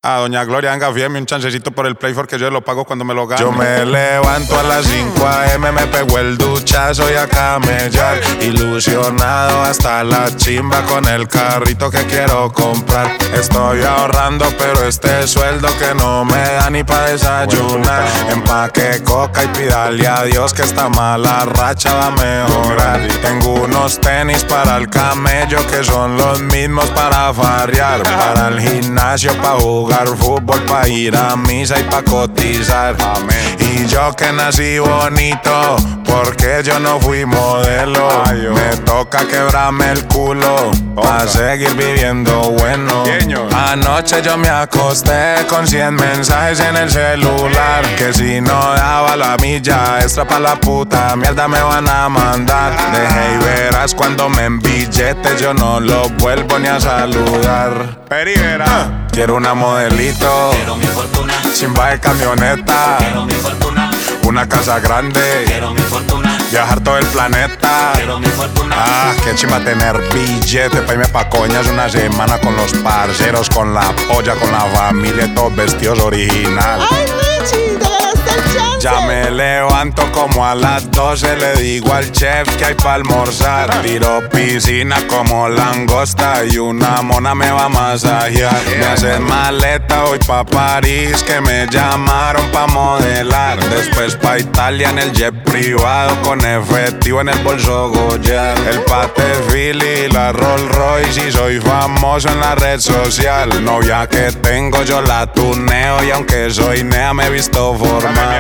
A doña Gloria, venga, fíjeme un chancecito por el Play porque yo lo pago cuando me lo gane. Yo me levanto a las 5 AM, me pego el duchazo y a camellar. Ilusionado hasta la chimba con el carrito que quiero comprar. Estoy ahorrando, pero este sueldo que no me da ni pa' desayunar. Empaque coca y pídale a Dios que esta mala racha va a mejorar. Tengo unos tenis para el camello que son los mismos para farrear. Para el gimnasio, pa' jugar fútbol, pa' ir a misa y pa' cotizar. Amén. Y yo que nací bonito, porque yo no fui modelo. Me toca quebrarme el culo pa' seguir viviendo bueno. Anoche yo me acosté con 100 mensajes en el celular, que si no daba la milla extra pa' la puta mierda me van a mandar. Dejé y verás cuando me embillete yo no lo vuelvo ni a saludar. Perivera. Quiero una modelito, quiero mi fortuna. Chimba de camioneta, quiero mi fortuna. Una casa grande, quiero mi fortuna. Viajar todo el planeta, quiero mi fortuna. Ah, qué chimba tener billete pa' irme pa' coñas una semana con los parceros, con la polla, con la familia, todos vestidos original. Ay, Richie, te ganaste el chance. Ya me levanto como a las 12, le digo al chef que hay pa' almorzar. Tiro piscina como langosta y una mona me va a masajear. Me hacen maleta, voy pa' París, que me llamaron pa' modelar. Después pa' Italia en el jet privado, con efectivo en el bolso Goya. El pate Philly, la Rolls Royce y soy famoso en la red social. Novia que tengo yo la tuneo y aunque soy nea me he visto formal.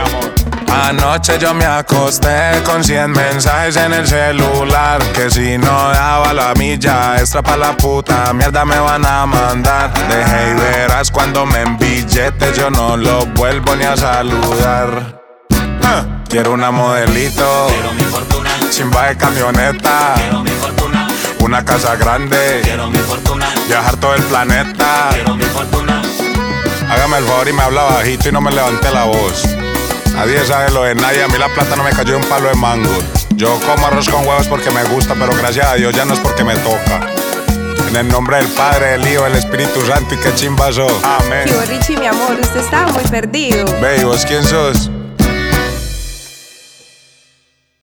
Anoche yo me acosté con 100 mensajes en el celular, que si no daba la milla extra pa' la puta mierda me van a mandar. Dejé y verás cuando me embillete yo no lo vuelvo ni a saludar. Quiero una modelito, quiero mi fortuna. Chimba de camioneta, quiero mi fortuna. Una casa grande, quiero mi fortuna. Viajar todo el planeta, quiero mi fortuna. Hágame el favor y me habla bajito y no me levante la voz. Nadie sabe lo de nadie, a mí la plata no me cayó de un palo de mango. Yo como arroz con huevos porque me gusta, pero gracias a Dios ya no es porque me toca. En el nombre del Padre, del Hijo, del Espíritu Santo y que chimba sos. Amén. Tío Richie, mi amor, usted estaba muy perdido. Ve, ¿y vos quién sos?